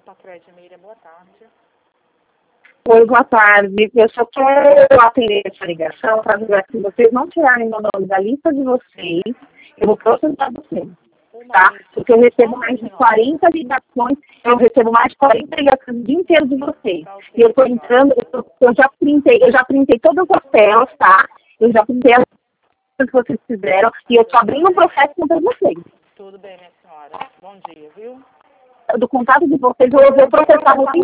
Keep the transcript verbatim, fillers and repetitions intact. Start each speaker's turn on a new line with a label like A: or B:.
A: Opa, Credmília, boa tarde.
B: Oi, boa tarde. Eu só quero atender essa ligação para dizer que se vocês não tirarem meu nome da lista de vocês, eu vou processar vocês, tá? Porque eu recebo mais de quarenta ligações, eu recebo mais de quarenta ligações o dia inteiro de vocês. E eu estou entrando, eu, tô, eu já printei, eu já printei todas as telas, tá? Eu já printei as coisas que vocês fizeram e eu estou abrindo um processo contra vocês.
A: Tudo bem, minha senhora. Bom dia, viu?
B: Do contato de vocês, eu vou processar vocês.